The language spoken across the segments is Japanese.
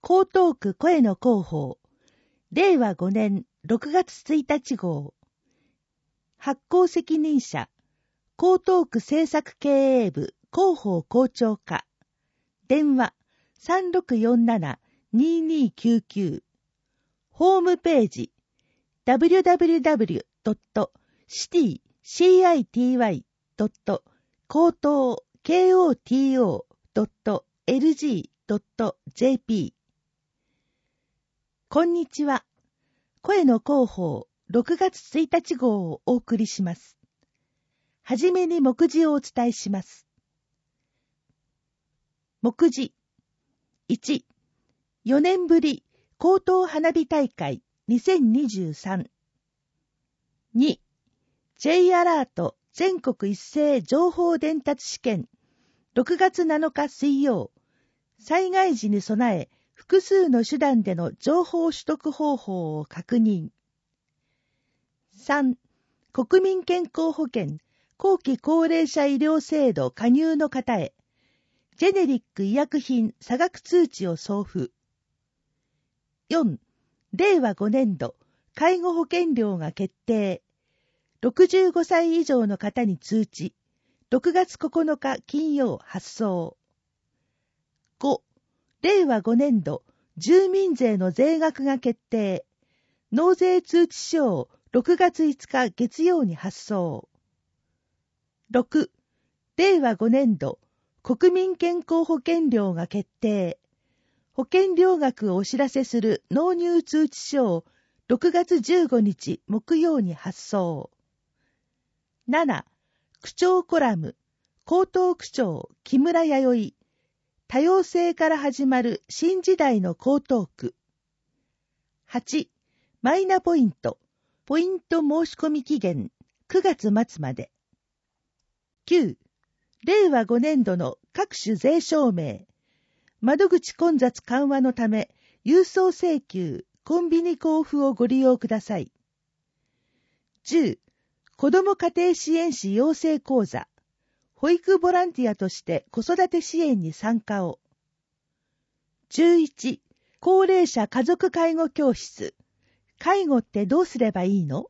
江東区声の広報、令和5年6月1日号。発行責任者、江東区政策経営部広報校長課。電話 3647-2299。ホームページ www.city-koto.lg.jp。 こんにちは。声の広報6月1日号をお送りします。はじめに目次をお伝えします。目次。1、4年ぶり江東花火大会2023。2、J アラート全国一斉情報伝達試験6月7日水曜。災害時に備え、複数の手段での情報取得方法を確認。3、国民健康保険後期高齢者医療制度加入の方へ、ジェネリック医薬品差額通知を送付。4、令和5年度介護保険料が決定。65歳以上の方に通知。6月9日金曜発送。5、令和5年度住民税の税額が決定。納税通知書を6月5日月曜に発送。6、令和5年度国民健康保険料が決定。保険料額をお知らせする納入通知書を6月15日木曜に発送。7、区長コラム、江東区長木村弥生。多様性から始まる新時代の江東区。8、マイナポイント、ポイント申し込み期限9月末まで。9、令和5年度の各種税証明、窓口混雑緩和のため、郵送請求、コンビニ交付をご利用ください。10、子ども家庭支援士養成講座、保育ボランティアとして子育て支援に参加を。11、高齢者家族介護教室、介護ってどうすればいいの？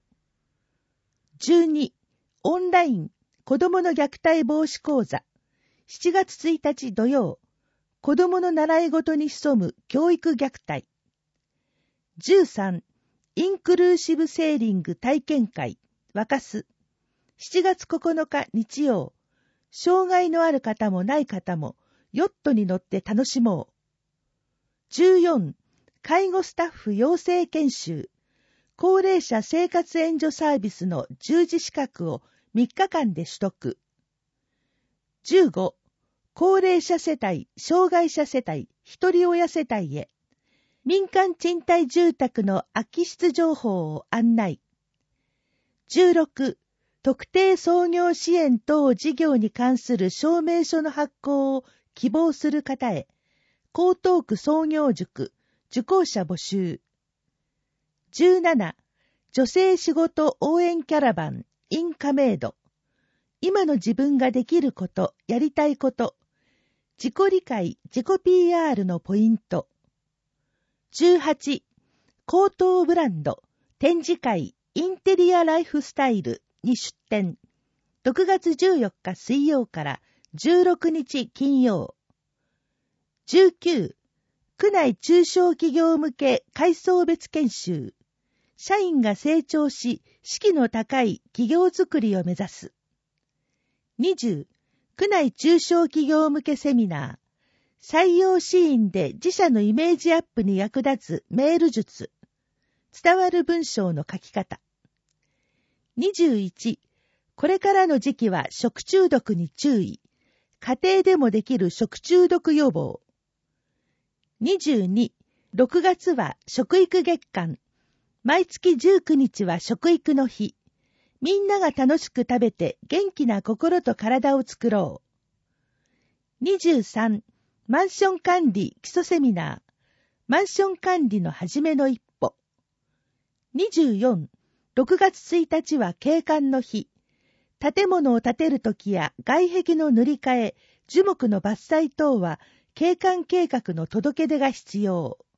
12、オンライン子どもの虐待防止講座、7月1日土曜、子どもの習い事に潜む教育虐待。13、インクルーシブセーリング体験会、若洲、7月9日日曜、障害のある方もない方もヨットに乗って楽しもう。14、介護スタッフ養成研修、高齢者生活援助サービスの従事資格を3日間で取得。15、高齢者世帯、障害者世帯、一人親世帯へ、民間賃貸住宅の空き室情報を案内。16、特定創業支援等事業に関する証明書の発行を希望する方へ、江東区創業塾、受講者募集。17、女性仕事応援キャラバン、in 亀戸。今の自分ができること、やりたいこと。自己理解、自己 PR のポイント。18、江東ブランド、展示会、インテリアライフスタイルに出展。6月14日水曜から16日金曜。19、区内中小企業向け階層別研修。社員が成長し、士気の高い企業づくりを目指す。20、区内中小企業向けセミナー。採用シーンで自社のイメージアップに役立つメール術。伝わる文章の書き方。21、これからの時期は食中毒に注意。家庭でもできる食中毒予防。22、6月は食育月間。毎月19日は食育の日。みんなが楽しく食べて元気な心と体を作ろう。23、マンション管理基礎セミナー。マンション管理の始めの一歩。24、6月1日は景観の日。建物を建てるときや外壁の塗り替え、樹木の伐採等は景観計画の届け出が必要。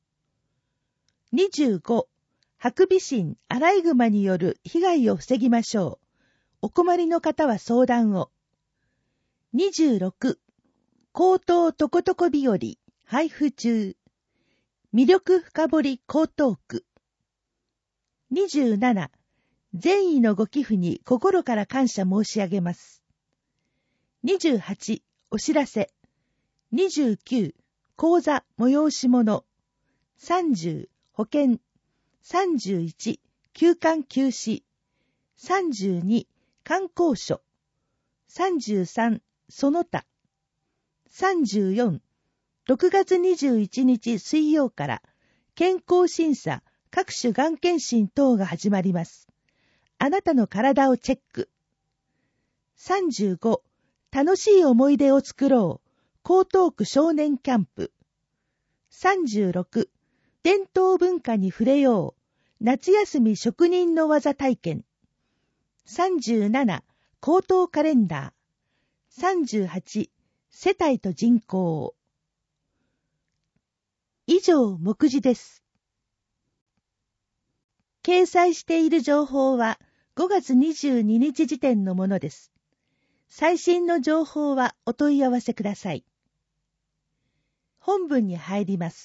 25、ハクビシン、アライグマによる被害を防ぎましょう。お困りの方は相談を。26、高等とことこ日和、配布中。魅力深掘り江東区。27、善意のご寄付に心から感謝申し上げます。28、お知らせ。29、講座催し物。30、保険。31、休館休止。32、観光所。33、その他。34、6月21日水曜から健康審査、各種がん検診等が始まります。あなたの体をチェック。35、楽しい思い出を作ろう。江東区少年キャンプ。36、伝統文化に触れよう。夏休み職人の技体験。37、江東カレンダー。38、世帯と人口。以上、目次です。掲載している情報は5月22日時点のものです。最新の情報はお問い合わせください。本文に入ります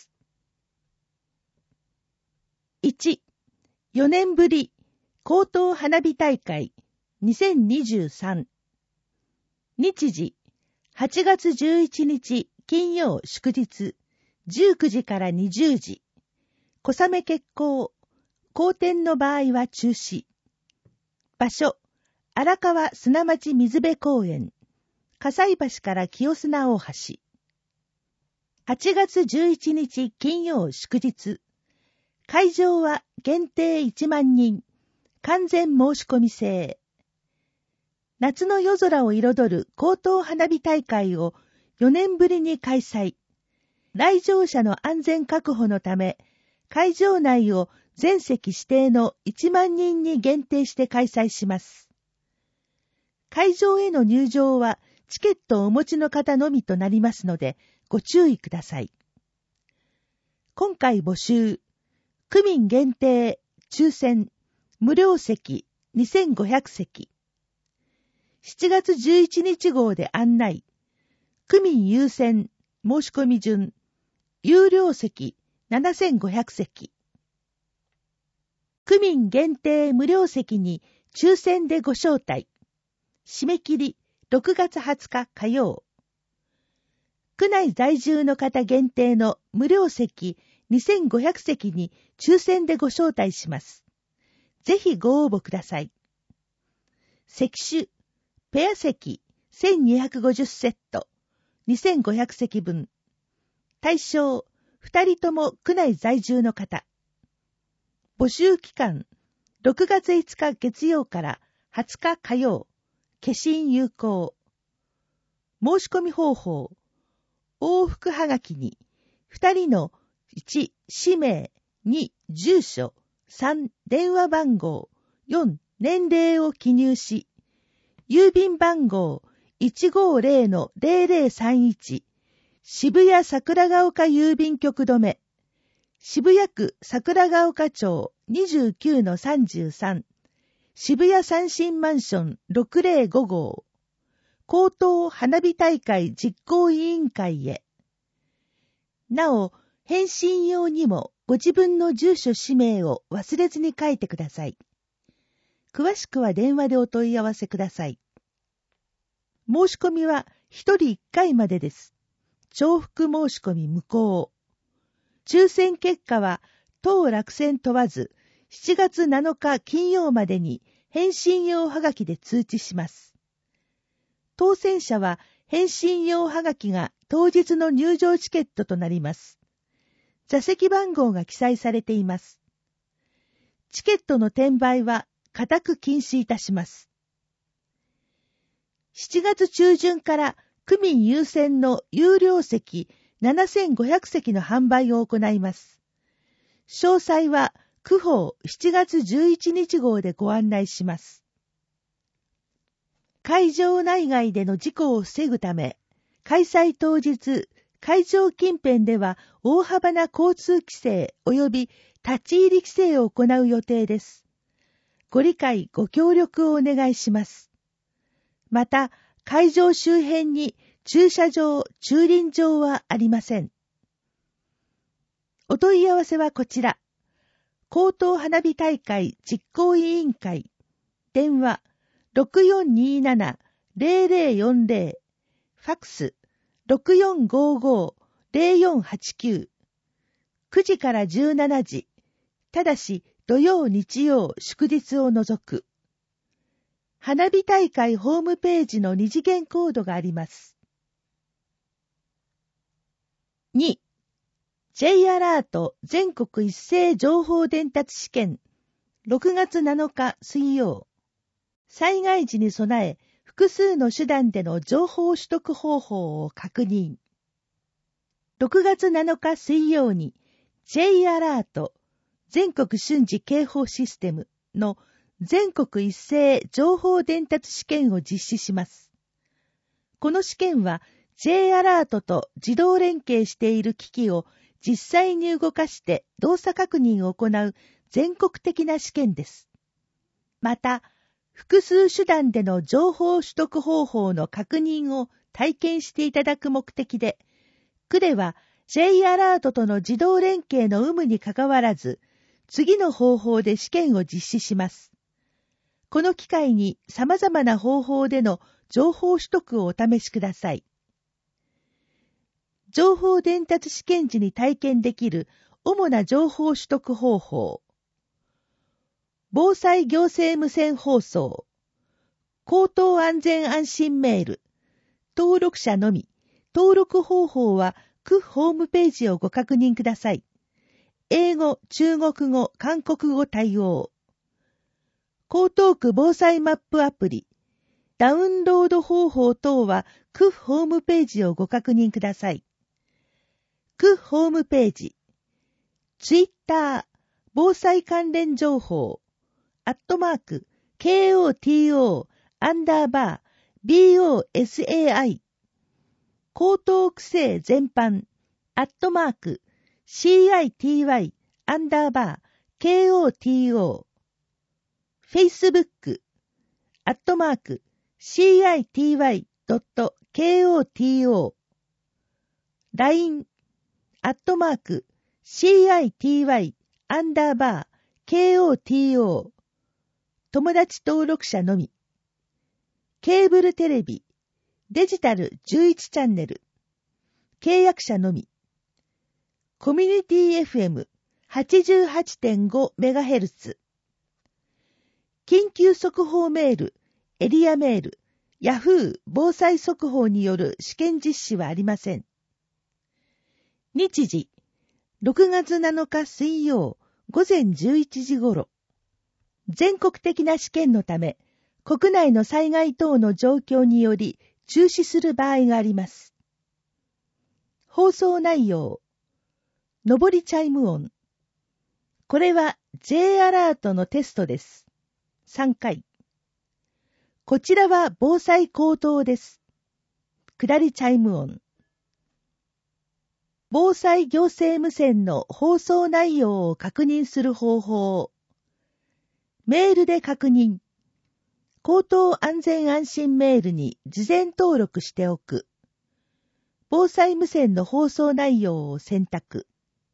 。1、4年ぶり江東花火大会2023。日時、8月11日金曜祝日、19時から20時。小雨決行。好天の場合は中止。場所、荒川砂町水辺公園。葛西橋から清砂大橋。8月11日金曜祝日。会場は限定1万人。完全申し込み制。夏の夜空を彩る江東花火大会を4年ぶりに開催。来場者の安全確保のため、会場内を全席指定の1万人に限定して開催します。会場への入場はチケットをお持ちの方のみとなりますので、ご注意ください。今回募集、区民限定、抽選、無料席2500席。7月11日号で案内、区民優先、申し込み順、有料席7500席。区民限定無料席に抽選でご招待。締め切り6月20日火曜。区内在住の方限定の無料席2500席に抽選でご招待します。ぜひご応募ください。席種、ペア席1250セット、2500席分。対象、2人とも区内在住の方。募集期間、6月5日月曜から20日火曜、消印有効。申し込み方法、往復はがきに、2人の1、氏名、2、住所、3、電話番号、4、年齢を記入し、郵便番号 150-0031、渋谷桜ヶ丘郵便局止め、渋谷区桜ヶ丘町 29-33、渋谷三新マンション605号、江東花火大会実行委員会へ。なお、返信用にもご自分の住所氏名を忘れずに書いてください。詳しくは電話でお問い合わせください。申し込みは1人1回までです。重複申し込み無効。抽選結果は当落選問わず7月7日金曜までに返信用はがきで通知します。当選者は返信用はがきが当日の入場チケットとなります。座席番号が記載されています。チケットの転売は固く禁止いたします。7月中旬から区民優先の有料席7500席の販売を行います。詳細は区報7月11日号でご案内します。会場内外での事故を防ぐため、開催当日、会場近辺では大幅な交通規制及び立ち入り規制を行う予定です。ご理解ご協力をお願いします。また、会場周辺に駐車場、駐輪場はありません。お問い合わせはこちら。高等花火大会実行委員会。電話 6427-0040。ファックス 6455-0489。9時から17時。ただし土曜日曜祝日を除く。花火大会ホームページの二次元コードがあります。2. J アラート全国一斉情報伝達試験6月7日水曜。災害時に備え複数の手段での情報取得方法を確認。6月7日水曜に J アラート全国瞬時警報システムの全国一斉情報伝達試験を実施します。この試験は J アラートと自動連携している機器を実際に動かして動作確認を行う全国的な試験です。また、複数手段での情報取得方法の確認を体験していただく目的で、区では J アラートとの自動連携の有無にかかわらず、次の方法で試験を実施します。この機会に様々な方法での情報取得をお試しください。情報伝達試験時に体験できる主な情報取得方法。防災行政無線放送。高等安全安心メール。登録者のみ。登録方法は区ホームページをご確認ください。英語、中国語、韓国語対応。江東区防災マップアプリ。ダウンロード方法等は区ホームページをご確認ください。区ホームページ。ツイッター、防災関連情報、@KOTO_BOSAI、江東区政全般、@CITY_KOTO、Facebook、@CITY.KOTO、LINE、@CITY_KOTO、友達登録者のみ。ケーブルテレビ、デジタル11チャンネル、契約者のみ。コミュニティ FM88.5MHz。緊急速報メール、エリアメール、ヤフー防災速報による試験実施はありません。日時、6月7日水曜午前11時頃。全国的な試験のため、国内の災害等の状況により中止する場合があります。放送内容。上りチャイム音。これは J アラートのテストです。3回。こちらは防災口頭です。下りチャイム音。防災行政無線の放送内容を確認する方法。メールで確認。高等安全安心メールに事前登録しておく。防災無線の放送内容を選択。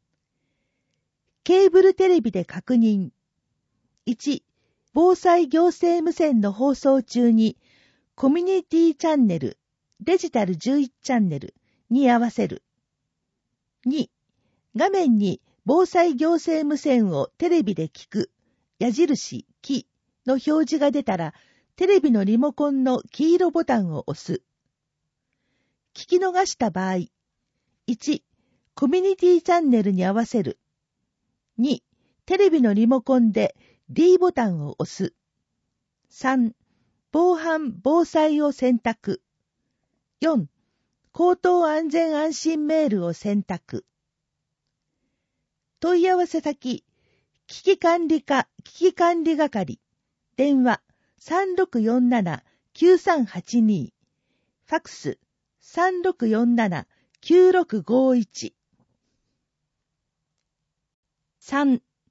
ケーブルテレビで確認。1、防災行政無線の放送中にコミュニティチャンネル、デジタル11チャンネルに合わせる。2、画面に防災行政無線をテレビで聞く、矢印、キの表示が出たら、テレビのリモコンの黄色ボタンを押す。聞き逃した場合、1、コミュニティチャンネルに合わせる。2、テレビのリモコンで D ボタンを押す。3、防犯・防災を選択。4、高等安全安心メールを選択。問い合わせ先、危機管理課危機管理係、電話 3647-9382、ファックス 3647-9651。3.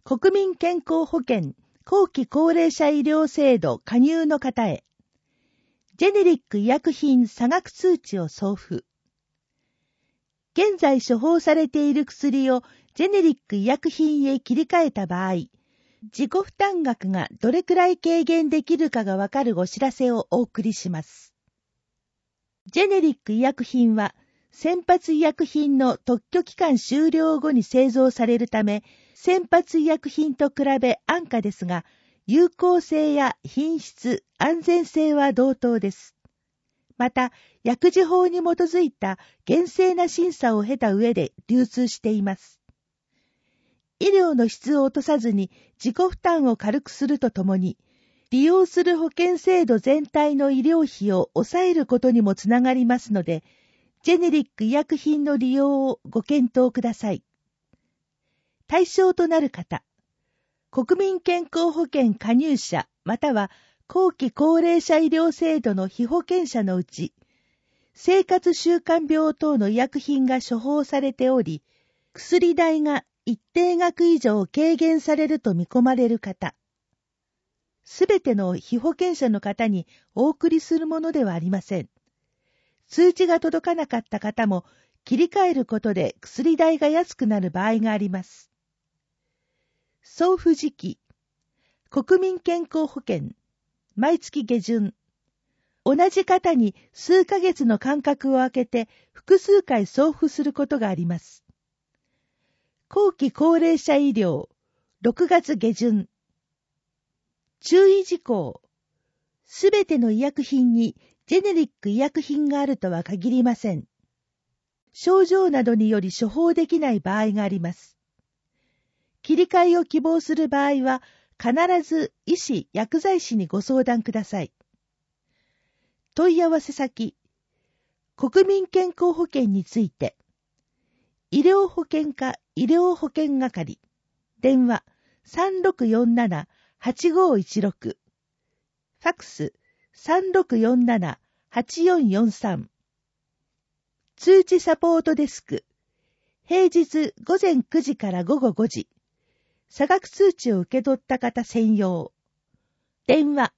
国民健康保険後期高齢者医療制度加入の方へ、ジェネリック医薬品差額通知を送付。現在処方されている薬をジェネリック医薬品へ切り替えた場合、自己負担額がどれくらい軽減できるかがわかるお知らせをお送りします。ジェネリック医薬品は、先発医薬品の特許期間終了後に製造されるため、先発医薬品と比べ安価ですが、有効性や品質、安全性は同等です。また、薬事法に基づいた厳正な審査を経た上で流通しています。医療の質を落とさずに自己負担を軽くするとともに、利用する保険制度全体の医療費を抑えることにもつながりますので、ジェネリック医薬品の利用をご検討ください。対象となる方、国民健康保険加入者または後期高齢者医療制度の被保険者のうち、生活習慣病等の医薬品が処方されており、薬代が一定額以上軽減されると見込まれる方、すべての被保険者の方にお送りするものではありません。通知が届かなかった方も切り替えることで薬代が安くなる場合があります。送付時期、国民健康保険、毎月下旬、同じ方に数ヶ月の間隔を空けて複数回送付することがあります。後期高齢者医療、6月下旬。注意事項。すべての医薬品にジェネリック医薬品があるとは限りません。症状などにより処方できない場合があります。切り替えを希望する場合は、必ず医師・薬剤師にご相談ください。問い合わせ先、国民健康保険について、医療保険課医療保険係、電話 3647-8516、ファックス 3647-8443、通知サポートデスク、平日午前9時から午後5時、差額通知を受け取った方専用。電話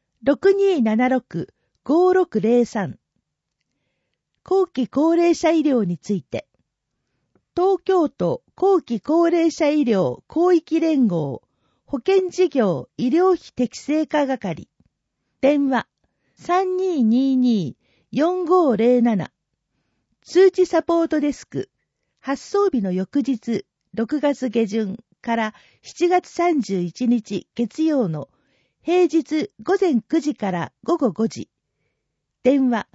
6276-5603。後期高齢者医療について、東京都後期高齢者医療広域連合保険事業医療費適正化係。電話 3222-4507。通知サポートデスク、発送日の翌日6月下旬から7月31日月曜の平日午前9時から午後5時。電話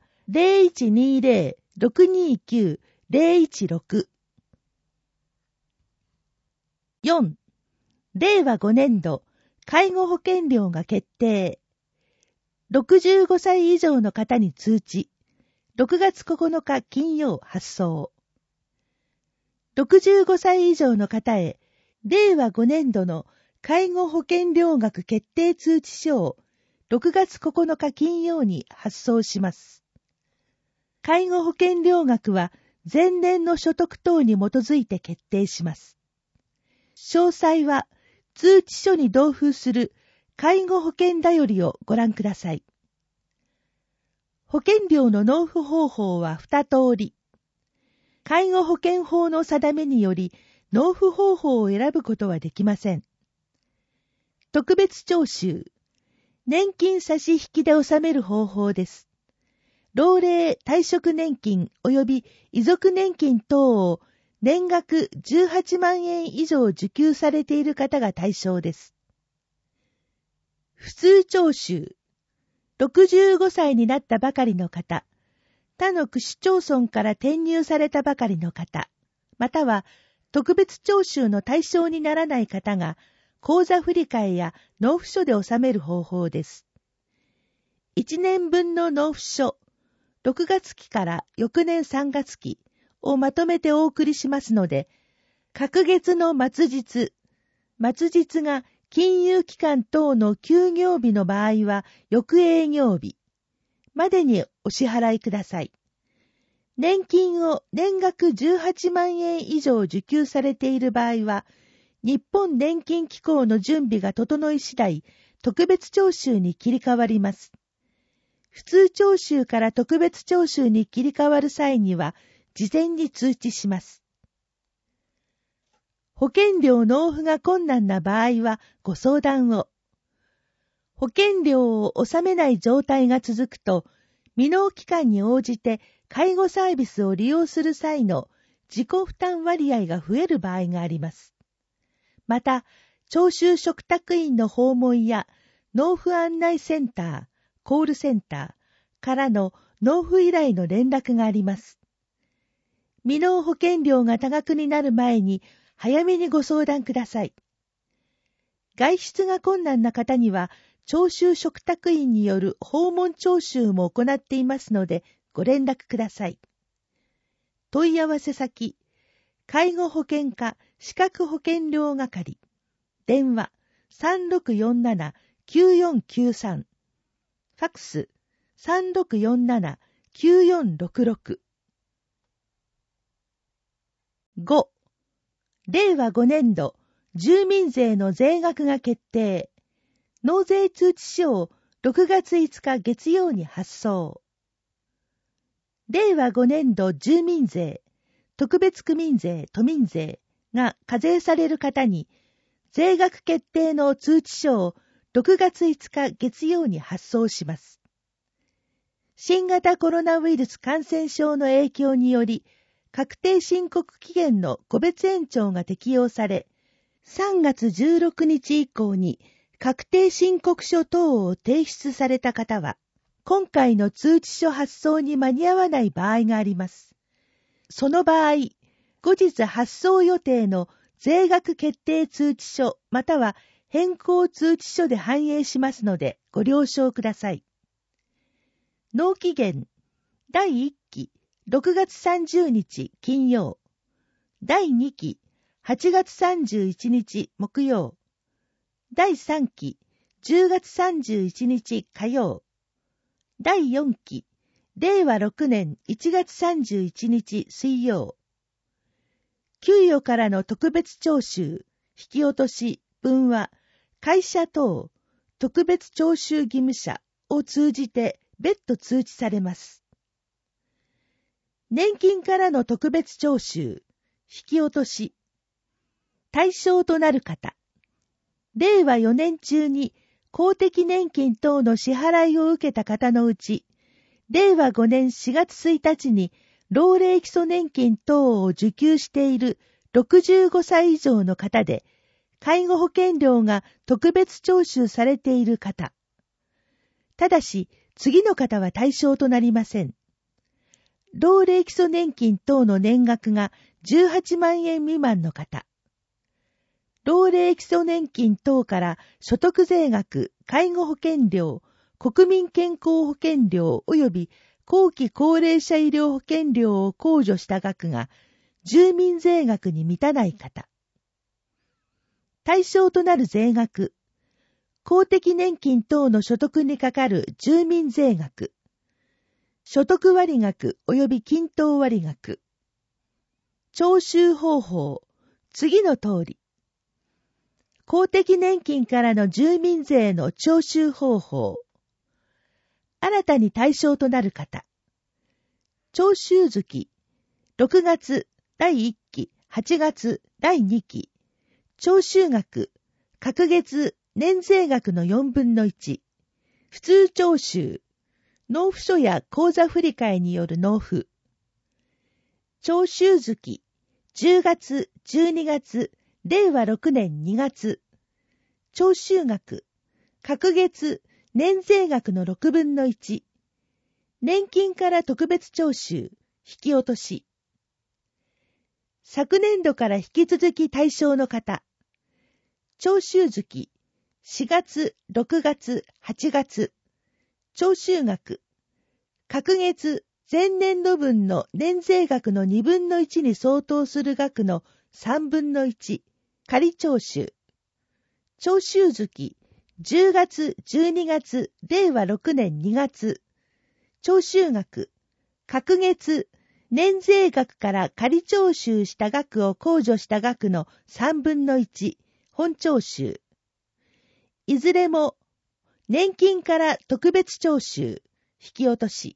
0120-629-016。4. 令和5年度介護保険料が決定。65歳以上の方に通知。6月9日金曜発送。65歳以上の方へ、令和5年度の介護保険料額決定通知書を6月9日金曜に発送します。介護保険料額は前年の所得等に基づいて決定します。詳細は通知書に同封する介護保険だよりをご覧ください。保険料の納付方法は2通り。介護保険法の定めにより納付方法を選ぶことはできません。特別徴収、年金差し引きで納める方法です。老齢退職年金及び遺族年金等を年額18万円以上受給されている方が対象です。普通徴収、65歳になったばかりの方、他の区市町村から転入されたばかりの方、または特別徴収の対象にならない方が、口座振替や納付書で納める方法です。1年分の納付書、6月期から翌年3月期をまとめてお送りしますので、各月の末日が金融機関等の休業日の場合は翌営業日までにお支払いください。年金を年額18万円以上受給されている場合は、 日本年金機構の準備が整い次第、特別徴収に切り替わります。普通徴収から特別徴収に切り替わる際には、事前に通知します。保険料納付が困難な場合はご相談を。保険料を納めない状態が続くと、未納期間に応じて介護サービスを利用する際の自己負担割合が増える場合があります。また、徴収嘱託員の訪問や納付案内センター、コールセンターからの納付依頼の連絡があります。未納保険料が多額になる前に早めにご相談ください。外出が困難な方には、徴収嘱託員による訪問徴収も行っていますので、ご連絡ください。問い合わせ先、介護保険課資格保険料係、電話 3647-9493、ファックス 3647-9466。5. 令和5年度住民税の税額が決定。納税通知書を6月5日月曜に発送。令和5年度住民税、特別区民税、都民税が課税される方に、税額決定の通知書を6月5日月曜に発送します。新型コロナウイルス感染症の影響により、確定申告期限の個別延長が適用され、3月16日以降に確定申告書等を提出された方は、今回の通知書発送に間に合わない場合があります。その場合、後日発送予定の税額決定通知書または変更通知書で反映しますのでご了承ください。納期限、第1期6月30日金曜、第2期8月31日木曜、第3期10月31日火曜、第4期令和6年1月31日水曜。給与からの特別徴収、引き落とし分は会社等特別徴収義務者を通じて別途通知されます。年金からの特別徴収、引き落とし。対象となる方。令和4年中に公的年金等の支払いを受けた方のうち、令和5年4月1日に老齢基礎年金等を受給している65歳以上の方で、介護保険料が特別徴収されている方。ただし、次の方は対象となりません。老齢基礎年金等の年額が18万円未満の方。老齢基礎年金等から所得税額、介護保険料、国民健康保険料及び後期高齢者医療保険料を控除した額が住民税額に満たない方。対象となる税額、公的年金等の所得にかかる住民税額、所得割額及び均等割額。徴収方法、次の通り。公的年金からの住民税の徴収方法。新たに対象となる方。徴収月、6月第1期、8月第2期。徴収額、各月年税額の4分の1。普通徴収。納付書や口座振替による納付。徴収月、10月、12月、令和6年2月。徴収額、各月、年税額の6分の1。年金から特別徴収、引き落とし。昨年度から引き続き対象の方。徴収月、4月、6月、8月。徴収額、各月、前年度分の年税額の2分の1に相当する額の3分の1、仮徴収。徴収月、10月、12月、令和6年2月。徴収額、各月、 年税額から仮徴収した額を控除した額の3分の1、本徴収。いずれも、年金から特別徴収、引き落とし。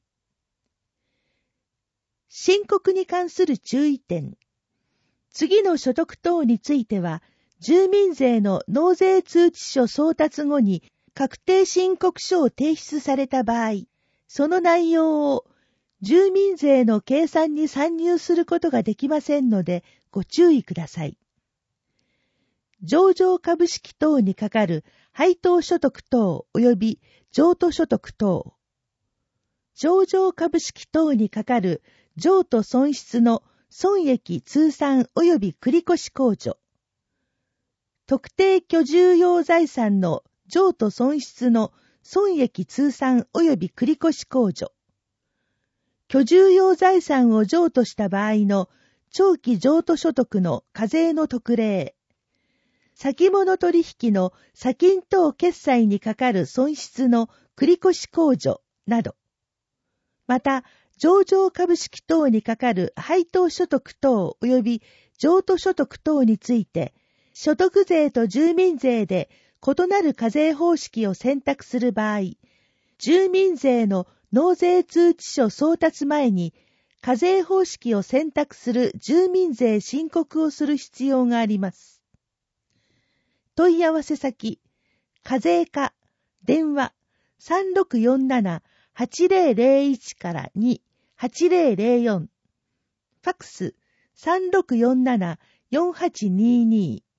申告に関する注意点。次の所得等については、住民税の納税通知書送達後に確定申告書を提出された場合、その内容を住民税の計算に算入することができませんのでご注意ください。上場株式等にかかる配当所得等及び譲渡所得等。上場株式等にかかる譲渡損失の損益通算及び繰越控除。特定居住用財産の譲渡損失の損益通算及び繰越控除。居住用財産を譲渡した場合の長期譲渡所得の課税の特例。先物取引の先金等決済にかかる損失の繰越控除など。また、上場株式等にかかる配当所得等及び譲渡所得等について、所得税と住民税で異なる課税方式を選択する場合、住民税の納税通知書送達前に課税方式を選択する住民税申告をする必要があります。問い合わせ先、課税課、電話 3647-8001 から2-8004、ファックス 3647-4822